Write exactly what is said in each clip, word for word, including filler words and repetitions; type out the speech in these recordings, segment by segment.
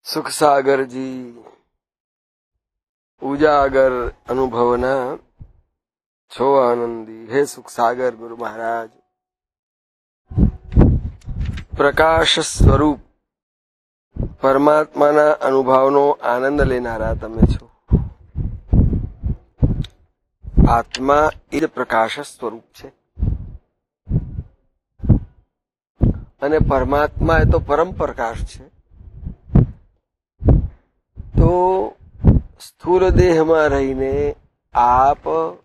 સુખસાગરજી ઉજાગર અનુભવના છો આનંદી. હે સુખસાગર ગુરુ મહારાજ, પ્રકાશ સ્વરૂપ પરમાત્માના અનુભવનો આનંદ લેનારા તમે છો. આત્મા એ જ પ્રકાશ સ્વરૂપ છે અને પરમાત્મા એ તો પરમ પ્રકાશ છે. તો સ્થૂળ દેહમાં રહીને આપ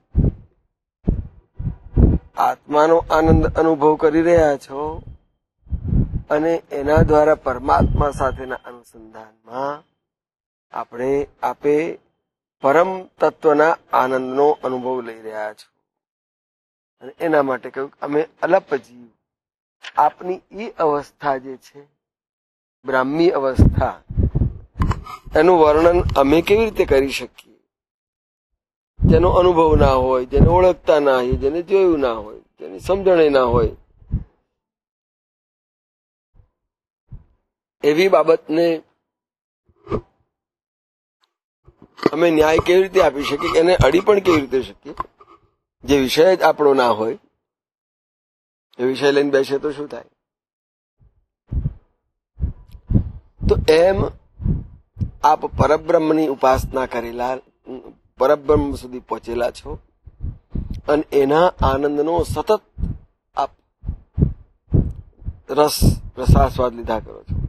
આત્માનો આનંદ અનુભવ કરી રહ્યા છો અને એના દ્વારા પરમાત્મા સાથેના અનુસંધાનમાં આપણે આપે પરમ તત્વના આનંદનો અનુભવ લઈ રહ્યા છો. અને એના માટે કહ્યું અમે અલપ જીવ, આપની એ અવસ્થા જે છે બ્રાહ્મી અવસ્થા, એનું વર્ણન અમે કેવી રીતે કરી શકીએ? જેનો અનુભવ ના હોય, જેને ઓળખતા ના હોય, જેને જોયું ના હોય, જેની સમજણે ના હોય, એવી બાબતને અમે ન્યાય કેવી રીતે આપી શકીએ? એને અડી પણ કેવી રીતે શકીએ? જે વિષય જ આપણો ના હોય એ વિષય લઈને બેસે તો શું થાય? તો એમ આપ પરબ્રહ્મની ઉપાસના કરેલા, પરબ્રહ્મ સુધી પહોંચેલા છો અને એના આનંદનો સતત આપ રસ રસાસ્વાદ લીધા કરો છો.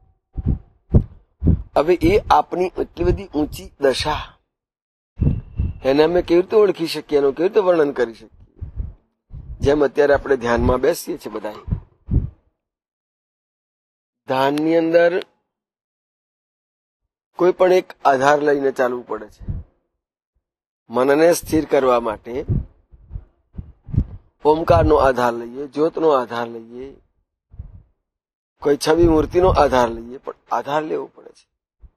હવે એ આપની એટલી બધી ઊંચી દશા, એને અમે કેવી રીતે ઓળખી શકીએ, એનું કેવી રીતે વર્ણન કરી શકીએ? જેમ અત્યારે આપણે ધ્યાનમાં બેસીએ છીએ બધા, ધ્યાનની અંદર કોઈ પણ એક આધાર લઈને ચાલવું પડે છે. મનને સ્થિર કરવા માટે ઓમકારનો આધાર લઈએ, જ્યોતનો આધાર લઈએ, કોઈ છબી મૂર્તિનો આધાર લઈએ, પણ આધાર લેવો પડે છે.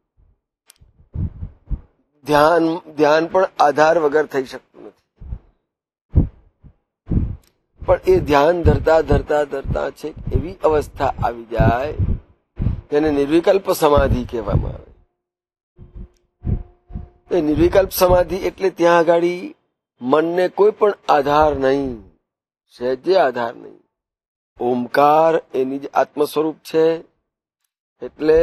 ધ્યાન ધ્યાન પણ આધાર વગર થઈ શકતું નથી. પણ એ ધ્યાન ધરતા ધરતા ધરતા છે એવી અવસ્થા આવી જાય જેને નિર્વિકલ્પ સમાધિ કહેવામાં આવે. એ નિર્વિકલ્પ સમાધિ એટલે ત્યાં આગાડી મનને કોઈ પણ આધાર નહીં, સહેજે આધાર નહીં. ઓમકાર એની જ આત્મ સ્વરૂપ છે. એટલે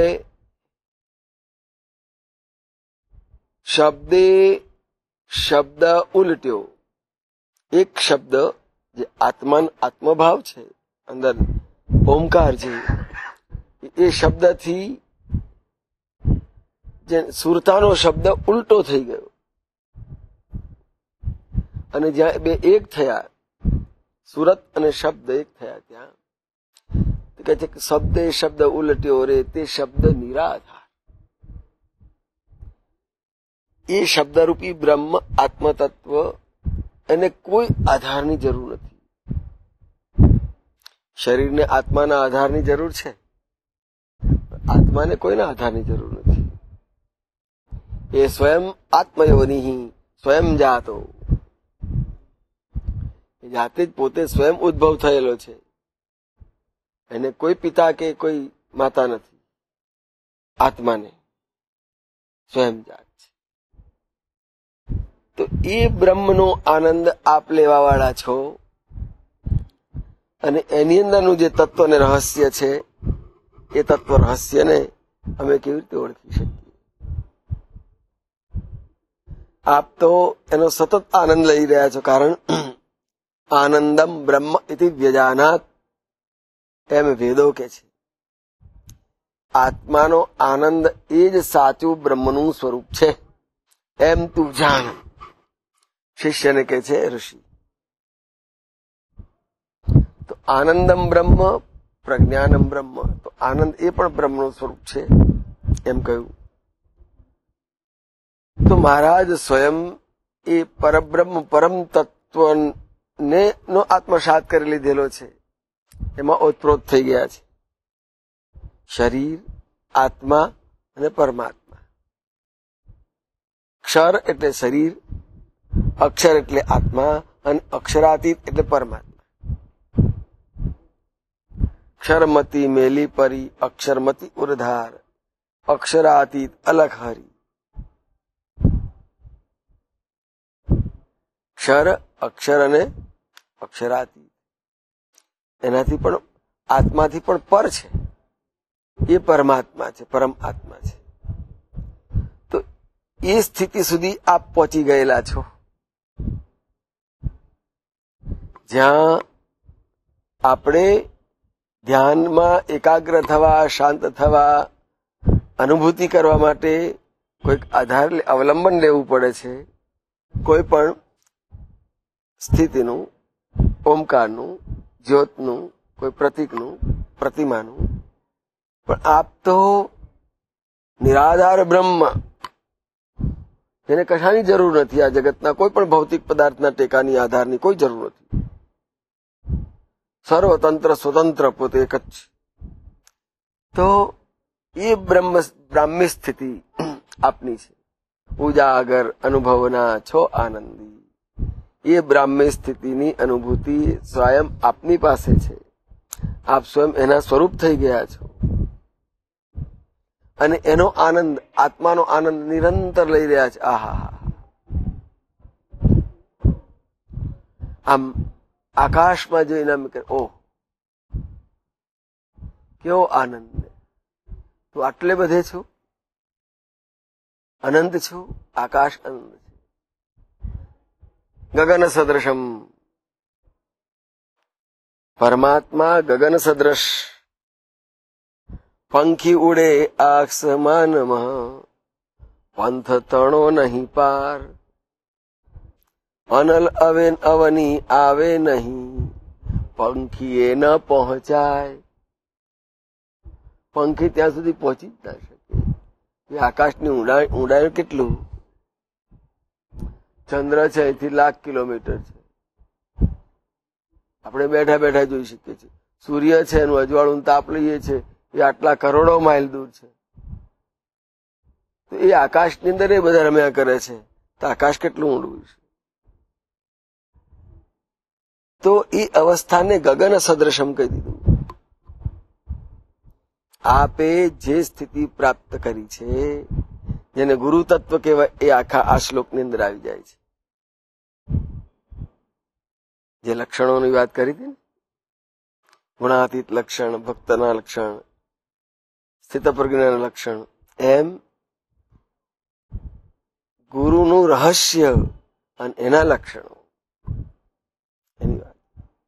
શબ્દે શબ્દ ઉલટ્યો, એક શબ્દ જે આત્મા આત્મભાવ છે, અંદર ઓમકાર છે, એ શબ્દથી જે સુરતાનો શબ્દ ઉલટો થઈ ગયો અને જ્યાં બે એક થયા, સુરત અને શબ્દ એક થયા, ત્યાં કહે છે કે શબ્દે શબ્દ ઉલટ્યો રે તે શબ્દ નિરાધાર. એ શબ્દરૂપી બ્રહ્મ આત્મતત્વ, એને કોઈ આધારની જરૂર નથી. શરીરને આત્માના આધારની જરૂર છે, આત્માને કોઈના આધારની જરૂર નથી. એ સ્વયં આત્મયોનિ સ્વયં જાતો, જાતે જ પોતે સ્વયં ઉદ્ભવ થયેલો છે. એને કોઈ પિતા કે કોઈ માતા નથી. આત્માને સ્વયં જાત છે. તો એ બ્રહ્મનો આનંદ આપ લેવા વાળા છો અને એની અંદરનું જે તત્વ ને રહસ્ય છે, એ તત્વ રહસ્યને અમે કેવી રીતે ઓળખી શકીએ? આપ તો એનો સતત આનંદ લઈ રહ્યા છો. કારણ આનંદમ બ્રહ્મ ઇતિ વ્યજાનાત, એમ વેદો કે છે. આત્માનો આનંદ એ જ સાચું બ્રહ્મનું સ્વરૂપ છે, એમ તું જાણ. શિષ્યને કે છે ઋષિ. તો આનંદમ બ્રહ્મ પ્રજ્ઞાનમ બ્રહ્મ, તો આનંદ એ પણ બ્રહ્મનું સ્વરૂપ છે એમ કહ્યું. તો મહારાજ સ્વયં એ પરબ્રહ્મ પરમ તત્વને નો આત્મસાત કરી લીધેલો છે, એમાં ઓતપ્રોત થઈ ગયા છે. શરીર, આત્મા અને પરમાત્મા. ક્ષર એટલે શરીર, અક્ષર એટલે આત્મા અને અક્ષરાતીત એટલે પરમાત્મા. ક્ષરમતી મેલી પરી, અક્ષરમતી ઉરધાર, અક્ષરાતીત અલગ હરી. ક્ષર, અક્ષર અને અક્ષરાતીત, એનાથી પણ આત્માથી પણ પર છે. એ પરમાત્મા છે, પરમ આત્મા છે. તો એ સ્થિતિ સુધી આપ પહોંચી ગયેલા છો, જ્યાં આપણે ધ્યાનમાં એકાગ્ર થવા, શાંત થવા, અનુભૂતિ કરવા માટે કોઈક આધાર અવલંબન લેવું પડે છે. કોઈ પણ સ્થિતિનું, ઓમકારનું, જ્યોતનું, કોઈ પ્રતીકનું, પ્રતિમાનું. પણ આપ તો નિરાધાર બ્રહ્મ, જેને કશાની જરૂર નથી. આ જગતના કોઈ પણ ભૌતિક પદાર્થના ટેકાની, આધારની કોઈ જરૂર નથી. સર્વતંત્ર સ્વતંત્ર પોતે એક જ છે. તો એ બ્રહ્મ બ્રાહ્મી સ્થિતિ આપની છે. ઉજાગર અનુભવના છો આનંદી. એ બ્રાહ્મી સ્થિતિની અનુભૂતિ સ્વયં આપની પાસે છે. આપ સ્વયં એના સ્વરૂપ થઈ ગયા છો અને એનો આનંદ, આત્માનો આનંદ નિરંતર લઈ રહ્યા છે. આહા, આમ આકાશમાં જોઈને એમ કે ઓહ, કેવો આનંદ! તું આટલે બધે છું, અનંત છું. આકાશ અનંત છે. ગગન સદૃશમ, પરમાત્મા ગગન સદૃશ. પંખી ઉડે આસમાનમાં, પંથ તણો નહીં પાર. અનલ અવેન અવની આવે નહીં, પંખીએ ન પહોંચાય. પંખી ત્યાં સુધી પહોંચી જ ના શકે. એ આકાશની ઊંડાઈ, ઊંડાઈ કેટલું? ચંદ્ર છે અહીંથી લાખ કિલોમીટર છે. આપણે બેઠા બેઠા જોઈ શકીએ છીએ. સૂર્ય છે, એનું અજવાળું તાપ લઈએ છીએ, એ આટલા કરોડો માઇલ દૂર છે. તો એ આકાશની અંદર એ બધા રમ્યા કરે છે. તો આકાશ કેટલું ઊંડું છે? તો એ અવસ્થાને ગગન સદૃશમ કહી દીધું. આપે જે સ્થિતિ પ્રાપ્ત કરી છે, જેને ગુરુ તત્વ કહેવાય, એ આખા આ શ્લોકની અંદર આવી જાય છે. જે લક્ષણોની વાત કરી હતી ને, ગુણાતીત લક્ષણ, ભક્તના લક્ષણ, સ્થિત પ્રજ્ઞાના લક્ષણ, એમ ગુરુનું રહસ્ય અને એના લક્ષણો, એની વાત.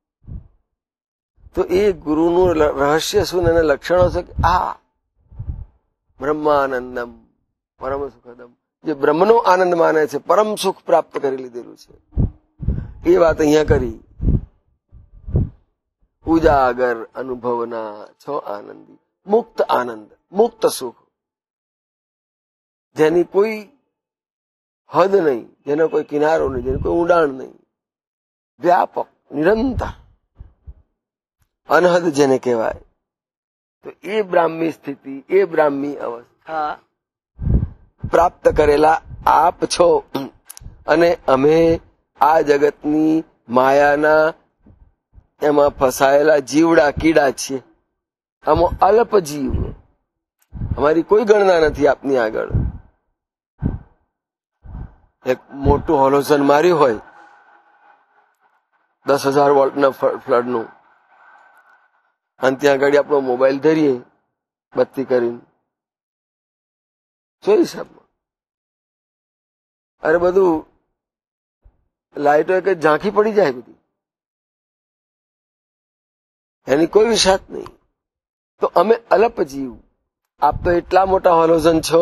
તો એ ગુરુનું રહસ્ય શું, એના લક્ષણો છે કે આ બ્રહ્માનંદમ પરમ સુખદમ, જે બ્રહ્મનો આનંદ માને છે, પરમ સુખ પ્રાપ્ત કરી લીધેલું છે. એ વાત અહીંયા કરી. ઉજાગર અનુભવના છો આનંદી. મુક્ત આનંદ, મુક્ત સુખ, જેની કોઈ હદ નહીં, જેનો કોઈ કિનારો નહીં, જેનું કોઈ ઊંડાણ નહીં, વ્યાપક, નિરંતર, અનહદ જેને કહેવાય. તો એ બ્રાહ્મી સ્થિતિ, એ બ્રાહ્મી અવસ્થા પ્રાપ્ત કરેલા આપ છો. અને અમે આ જગતની માયાના એમાં ફસાયેલા જીવડા, કીડા છીએ. આમાં અલ્પ જીવ, અમારી કોઈ ગણના નથી આપની આગળ. એક મોટું હોલોઝન માર્યું હોય દસ હજાર વોલ્ટના ફ્લડનું, અને ત્યાં આગળ આપણો મોબાઈલ ધરીએ બત્તી કરીને, શું હિસાબમાં? અરે બધું લાઈટો એક ઝાંખી પડી જાય બધી, એની કોઈ વિષાદ નહીં. તો અમે અલ્પ જીવ, આપ તો એટલા મોટા હોલોઝન છો.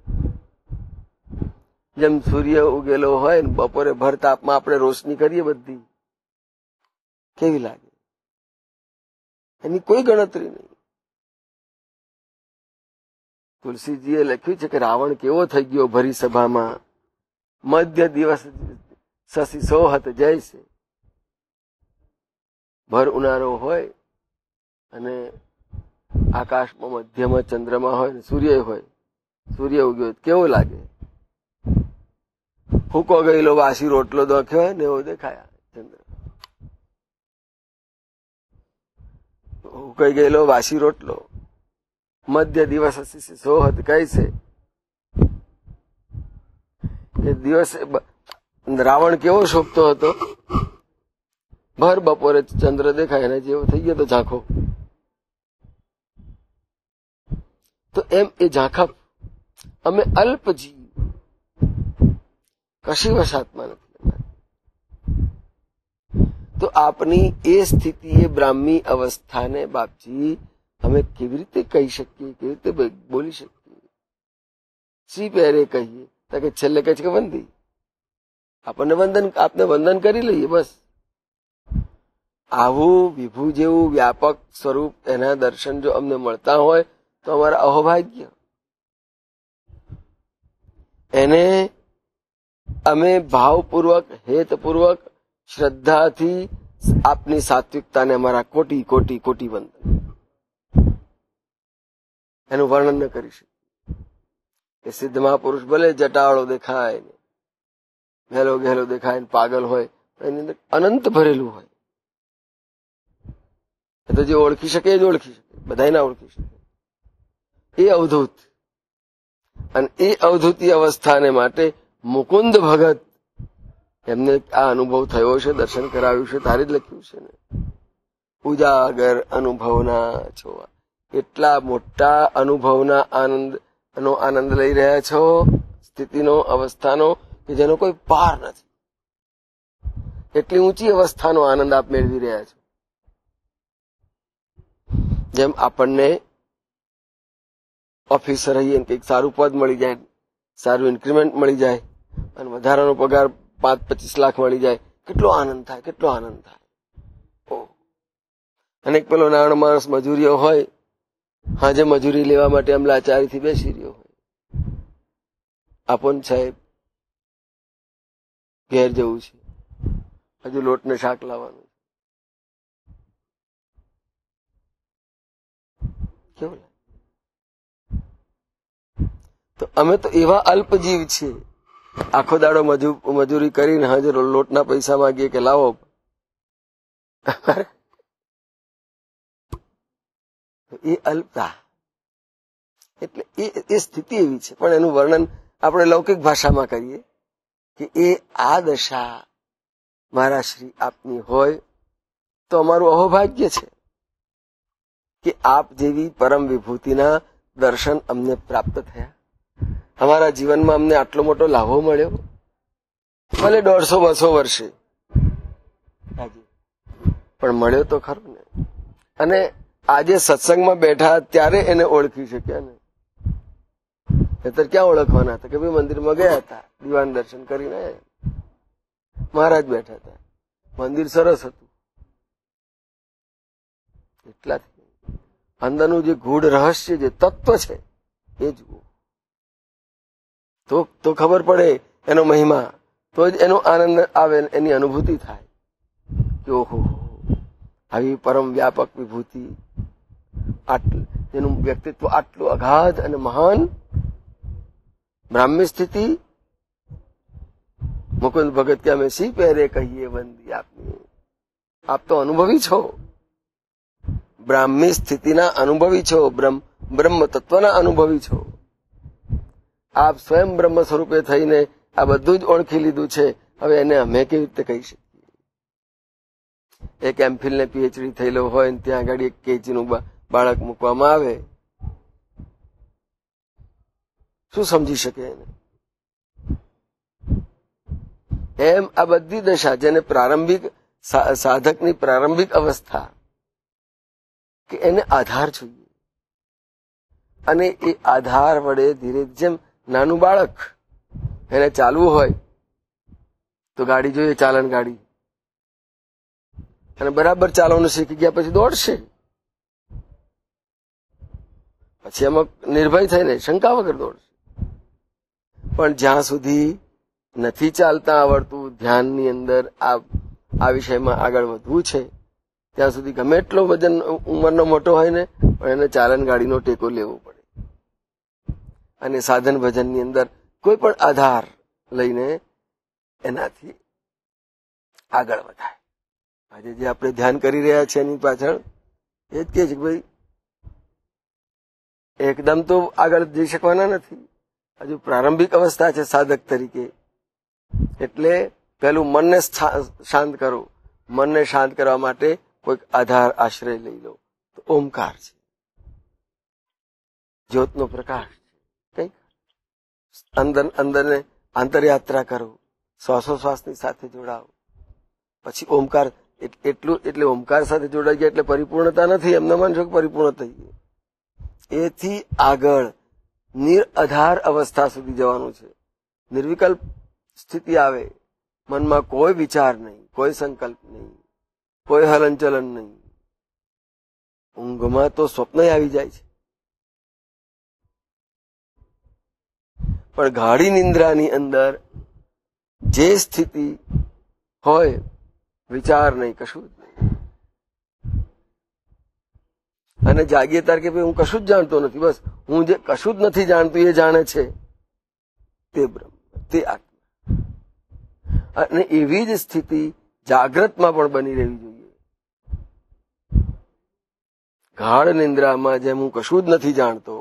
જેમ સૂર્ય ઉગેલો હોય ને બપોરે ભર તાપમાં આપણે રોશની કરીએ બધી, કેવી લાગે? એની કોઈ ગણતરી નહીં. તુલસીજીએ લખ્યું છે કે રાવણ કેવો થઈ ગયો ભરી સભામાં, મધ્ય દિવસ શશી સોહત જૈસે. ભર ઉનાળો હોય અને આકાશમાં મધ્યમાં ચંદ્રમા હોય ને સૂર્ય હોય, સૂર્ય ઉગ્યો કેવો લાગે? ફૂકો ગયેલો વાસી રોટલો દોખ્યો હોય ને એવો દેખાયા ચંદ્ર. ફૂકાઈ ગયેલો વાસી રોટલો મધ્ય દિવસ સોહદ કહે છે કે દિવસે રાવણ કેવો શોભતો હતો, ભર બપોરે ચંદ્ર દેખાય એને જેવો થઈ ગયો તો ઝાંખો. તો એમ એ ઝાંખા અમે અલ્પ જીવ, કશી વશાતમાં નથી. તો આપની એ સ્થિતિ, એ બ્રાહ્મી અવસ્થાને બાપજી અમે કેવી રીતે કહી શકીએ, કેવી રીતે બોલી શકીએ? સી પહેરે કહીએ તો કે છેલ્લે કહે છે કે વંદી, આપણને વંદન, આપને વંદન કરી લઈએ બસ. આવું વિભુ જેવું વ્યાપક સ્વરૂપ, એના દર્શન જો અમને મળતા હોય તો અમારા અહોભાગ્ય. એને અમે ભાવપૂર્વક, હેતપૂર્વક, શ્રદ્ધાથી આપની સાત્વિકતાને અમારા કોટી કોટી કોટી વંદન. એનું વર્ણન ન કરી શકીએ. એ સિદ્ધ મહાપુરુષ ભલે જટાળો દેખાય, ઘેલો ઘેલો દેખાય, પાગલ હોય, એની અંદર અનંત ભરેલું હોય. એ તો જે ઓળખી શકે જ ઓળખી શકે, બધા ના ઓળખી શકે. એ અવધૂત. અને એ અવધૂતી અવસ્થાને માટે મુકુંદ ભગત, એમને આ અનુભવ થયો છે, દર્શન કરાવ્યું છે, તારે જ લખ્યું છે ને, ઉજાગર અનુભવના છો. એટલા મોટા અનુભવના આનંદ નો આનંદ લઈ રહ્યા છો, સ્થિતિનો, અવસ્થાનો, કે જેનો કોઈ પાર નથી. એટલી ઊંચી અવસ્થાનો આનંદ આપ મેળવી રહ્યા છો. જેમ આપણને ઓફિસર રહીએ, કંઈક સારું પદ મળી જાય, સારું ઇન્ક્રીમેન્ટ મળી જાય, અને વધારાનો પગાર પાંચ પચીસ લાખ મળી જાય, કેટલો આનંદ થાય, કેટલો આનંદ થાય. અને એક પેલો નાનો માણસ મજૂરીઓ હોય, હાજે મજૂરી લેવા માટે આમ લાચારીથી બેસી રહ્યો હોય, આપણ સાહેબ ઘેર જવું છે, હજુ લોટ ને શાક લાવવાનું, કેવું? તો અમે તો એવા અલ્પજીવ છીએ, આખો દાડો મજૂરી કરીને હાજર લોટના પૈસા માંગીએ કે લાવો. એ અલ્પતા, એટલે એ સ્થિતિ એવી છે. પણ એનું વર્ણન આપણે લૌકિક ભાષામાં કરીએ કે એ આ દશા મારા શ્રી આપની હોય તો અમારું અહોભાગ્ય છે કે આપ જેવી પરમ વિભૂતિના દર્શન અમને પ્રાપ્ત થયા. અમારા જીવનમાં અમને આટલો મોટો લાભો મળ્યો, ભલે દોઢસો બસો વર્ષે, પણ મળ્યો તો ખરો ને. અને આજે સત્સંગમાં બેઠા ત્યારે એને ઓળખી શક્યા ને, નહીતર ક્યાં ઓળખવાના હતા? કે ભાઈ મંદિરમાં ગયા હતા, દિવાન દર્શન કરીને મહારાજ બેઠા હતા, મંદિર સરસ હતું, એટલાથી અંદરનું જે ગૂઢ રહસ્ય, જે તત્વ છે એ જુઓ તો તો ખબર પડે એનો મહિમા, તો જ એનો આનંદ આવે, એની અનુભૂતિ થાય કે ઓહો, આવી પરમ વ્યાપક વિભૂતિ, આટલું જેનું વ્યક્તિત્વ આટલું અગાધ અને મહાન, બ્રાહ્મ્ય સ્થિતિ. મુકુંદ ભગત કે અમે સી પહેરે કહીએ વંદી આપની. આપ તો અનુભવી છો, બ્રાહ્મી સ્થિતિના અનુભવી છો, બ્રહ્મ બ્રહ્મ તત્વના અનુભવી છો. આપ સ્વયં બ્રહ્મ સ્વરૂપે થઈને આ બધું જ ઓળખી લીધું છે. હવે એને અમે કેવી રીતે કહી શકીએ? એક એમફિલ ને પીએચડી થયેલો હોય, ત્યાં આગળ એક કેજીનું બાળક મૂકવામાં આવે, શું સમજી શકે એને? એમ આ બધી દશા, જેને પ્રારંભિક સાધકની પ્રારંભિક અવસ્થા, કે એને આધાર જોઈએ, અને એ આધાર વડે ધીરે, જેમ નાનું બાળક, એને ચાલવું હોય તો ગાડી જોઈએ, ચાલન ગાડી, અને બરાબર ચાલવાનું શીખી ગયા પછી દોડશે. પછી એમાં નિર્ભય થઈને શંકા વગર દોડશે. પણ જ્યાં સુધી નથી ચાલતા આવડતું, ધ્યાનની અંદર આ આ વિષયમાં આગળ વધવું છે, ત્યાં સુધી ગમે એટલો વજન ઉંમરનો મોટો હોય ને, પણ એને ચાલન ગાડીનો ટેકો લેવો પડે. અને સાધન ભજનની અંદર કોઈ પણ આધાર લઈને એનાથી આગળ વધાય. આજે જે આપણે ધ્યાન કરી રહ્યા છીએ એની પાછળ એ જ કહે છે કે ભાઈ એકદમ તો આગળ જઈ શકવાના નથી. હજુ પ્રારંભિક અવસ્થા છે સાધક તરીકે. એટલે પેલું મનને શાંત કરો. મનને શાંત કરવા માટે કોઈક આધાર આશ્રય લઈ લો. તો ઓમકાર છે, જ્યોતનો પ્રકાશ છે. કઈક અંદર અંદરને આંતરયાત્રા કરો, શ્વાસોશ્વાસની સાથે જોડાઓ. પછી ઓમકાર એટલું એટલે ઓમકાર સાથે જોડાઈ ગયા એટલે પરિપૂર્ણતા નથી, એમને માનશો કે પરિપૂર્ણ થઈ ગયું. એથી આગળ નિરાધાર અવસ્થા સુધી જવાનું છે. નિર્વિકલ્પ સ્થિતિ આવે, મનમાં કોઈ વિચાર નહીં, કોઈ સંકલ્પ નહીં, કોઈ હલનચલન નહીં. ઊંઘમાં તો સ્વપ્ન આવી જાય છે, પણ ગાઢી નિંદ્રાની અંદર જે સ્થિતિ હોય, વિચાર નહીં, કશું જ નહીં. અને જાગીએ તાર કે ભાઈ હું કશું જ જાણતો નથી, બસ હું જે કશું જ નથી જાણતું એ જાણે છે તે બ્રહ્મ, તે આત્મા. અને એવી જ સ્થિતિ જાગ્રતમાં પણ બની રહેવી જોઈએ. ગાઢ નિંદ્રામાં જેમ હું કશું જ નથી જાણતો,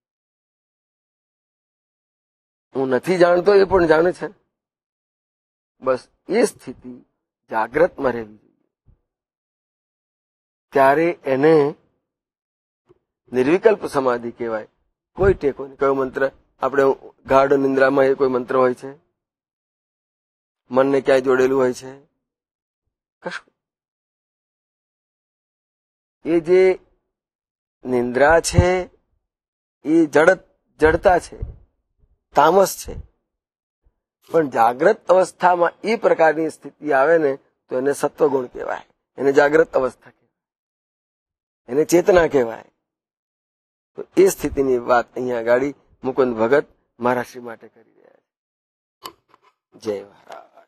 હું નથી જાણતો એ પણ જાણે છે, બસ એ સ્થિતિ જાગ્રતમાં રહેવી જોઈએ. ત્યારે એને નિર્વિકલ્પ સમાધિ કહેવાય. કોઈ ટેકો નહીં. કયો મંત્ર? આપણે ગાઢ નિંદ્રામાં એ કોઈ મંત્ર હોય છે? મનને ક્યાંય જોડેલું હોય છે? કશું. એ જે નિંદ્રા છે એ જડ જડતા છે, તામસ છે. પણ જાગ્રત અવસ્થામાં એ પ્રકારની સ્થિતિ આવે ને તો એને સત્વગુણ કહેવાય, એને જાગ્રત અવસ્થા કહેવાય, એને ચેતના કહેવાય. તો એ સ્થિતિની વાત અહીંયા ગાડી મુકુંદ ભગત મહારાજ શ્રી માટે કરી રહ્યા છે. જય મહારાજ.